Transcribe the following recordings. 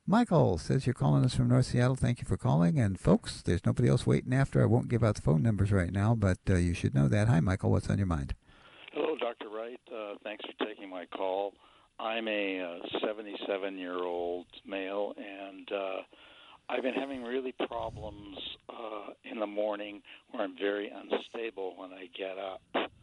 Michael says you're calling us from North Seattle. Thank you for calling. And folks, there's nobody else waiting after. I won't give out the phone numbers right now, but you should know that. Hi, Michael. What's on your mind? Hello, Dr. Wright. Thanks for taking my call. I'm a 77-year-old male, and I've been having really problems in the morning where I'm very unstable when I get up.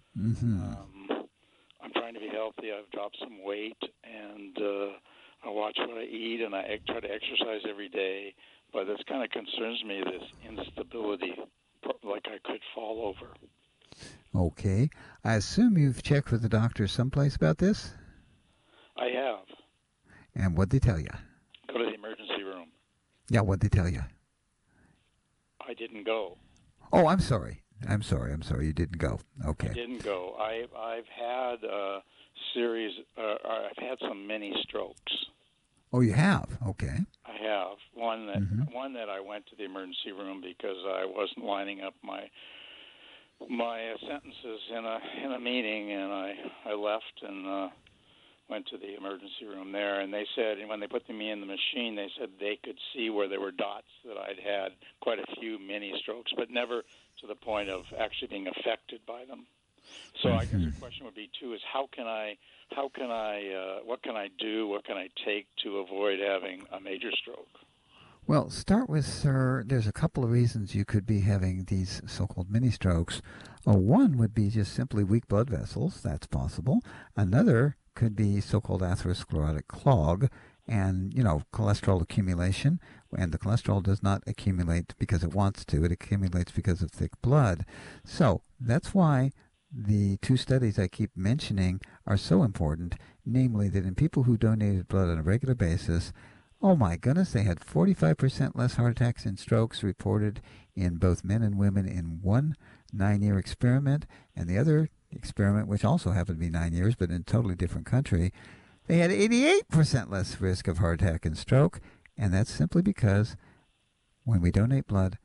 I'm trying to be healthy. I've dropped some weight, and I watch what I eat, and I try to exercise every day. But this kind of concerns me, this instability, like I could fall over. Okay. I assume you've checked with the doctor someplace about this? I have. And what'd they tell you? Go to the emergency room. Yeah, what'd they tell you? I didn't go. Oh, I'm sorry. You didn't go. Okay. I didn't go. I've had a series. I've had some mini strokes. Oh, you have? Okay. I have one that I went to the emergency room because I wasn't lining up my sentences in a meeting, and I left and went to the emergency room there. And they said, and when they put me in the machine, they said they could see where there were dots that I'd had quite a few mini strokes, but never to the point of actually being affected by them. So I guess the question would be too: is what can I do? What can I take to avoid having a major stroke? Well, start with, sir, there's a couple of reasons you could be having these so-called mini-strokes. One would be just simply weak blood vessels. That's possible. Another could be so-called atherosclerotic clog and, cholesterol accumulation. And the cholesterol does not accumulate because it wants to. It accumulates because of thick blood. So that's why the two studies I keep mentioning are so important, namely that in people who donated blood on a regular basis, oh my goodness, they had 45% less heart attacks and strokes reported in both men and women in one 9-year experiment. And the other experiment, which also happened to be 9 years, but in a totally different country, they had 88% less risk of heart attack and stroke. And that's simply because when we donate blood,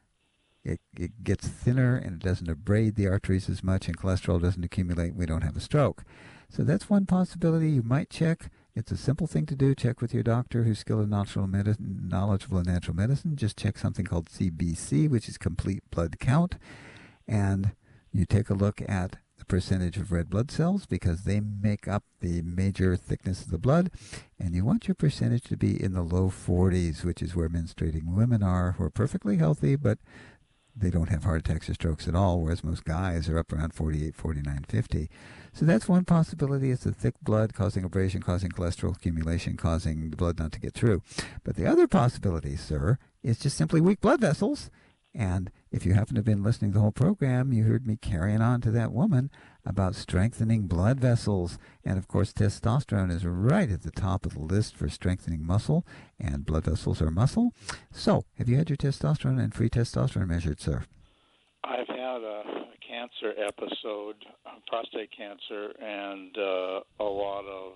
it gets thinner and it doesn't abrade the arteries as much, and cholesterol doesn't accumulate and we don't have a stroke. So that's one possibility. You might check. It's a simple thing to do. Check with your doctor who's skilled in knowledgeable in natural medicine. Just check something called CBC, which is complete blood count. And you take a look at the percentage of red blood cells because they make up the major thickness of the blood. And you want your percentage to be in the low 40s, which is where menstruating women are, who are perfectly healthy, but they don't have heart attacks or strokes at all, whereas most guys are up around 48, 49, 50. So that's one possibility. It's the thick blood causing abrasion, causing cholesterol accumulation, causing the blood not to get through. But the other possibility, sir, is just simply weak blood vessels. And if you happen to have been listening to the whole program, you heard me carrying on to that woman about strengthening blood vessels. And, of course, testosterone is right at the top of the list for strengthening muscle, and blood vessels are muscle. So, have you had your testosterone and free testosterone measured, sir? I've had a cancer episode, prostate cancer, and a lot of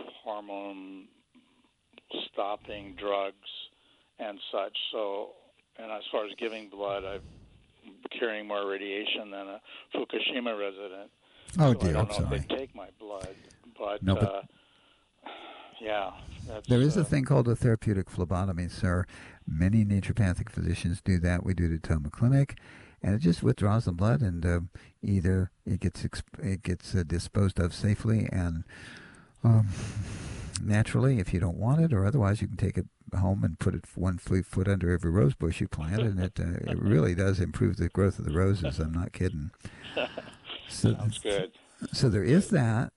hormone-stopping drugs and such. So, and as far as giving blood, I'm carrying more radiation than a Fukushima resident. Oh, so dear, I don't I'm know sorry. if they take my blood, but, yeah. There is a thing called a therapeutic phlebotomy, sir. Many naturopathic physicians do that. We do it at Toma Clinic. And it just withdraws the blood, and either it gets disposed of safely and naturally if you don't want it, or otherwise you can take it home and put it 1 foot under every rose bush you plant, and it really does improve the growth of the roses. I'm not kidding. Sounds good. So there is that.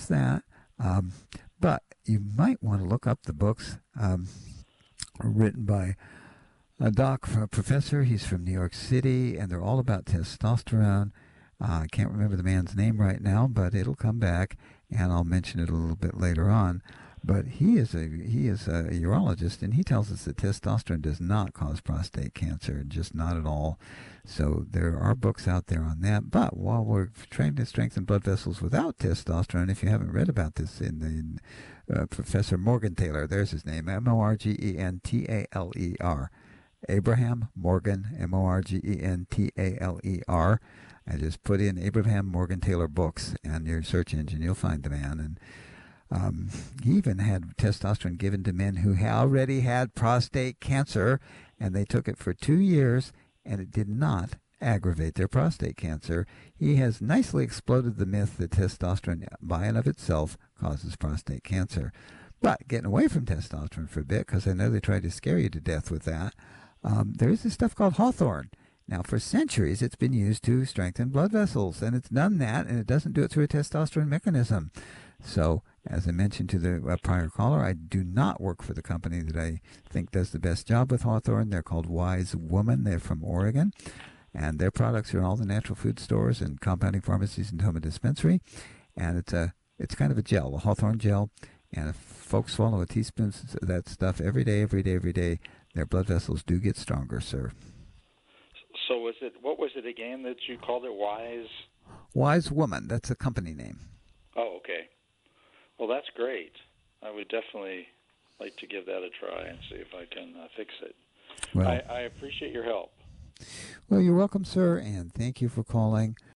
But you might want to look up the books written by a professor. He's from New York City, and they're all about testosterone. I can't remember the man's name right now, but it'll come back, and I'll mention it a little bit later on. But he is a urologist, and he tells us that testosterone does not cause prostate cancer, just not at all. So there are books out there on that. But while we're trying to strengthen blood vessels without testosterone, if you haven't read about this in Professor Morgentaler, there's his name, Morgentaler. Abraham Morgan, Morgentaler. I just put in Abraham Morgentaler books in your search engine. You'll find the man. And He even had testosterone given to men who already had prostate cancer, and they took it for 2 years, and it did not aggravate their prostate cancer. He has nicely exploded the myth that testosterone by and of itself causes prostate cancer. But getting away from testosterone for a bit, because I know they tried to scare you to death with that, there is this stuff called hawthorn. Now, for centuries, it's been used to strengthen blood vessels, and it's done that, and it doesn't do it through a testosterone mechanism. So, as I mentioned to the prior caller, I do not work for the company that I think does the best job with hawthorn. They're called Wise Woman. They're from Oregon, and their products are in all the natural food stores and compounding pharmacies and home dispensary. And it's kind of a gel, a hawthorn gel. And if folks swallow a teaspoon of that stuff every day, their blood vessels do get stronger, sir. So what was it again that you called it? Wise Woman. That's a company name. Oh, okay. Well, that's great. I would definitely like to give that a try and see if I can fix it. Well, I appreciate your help. Well, you're welcome, sir, and thank you for calling.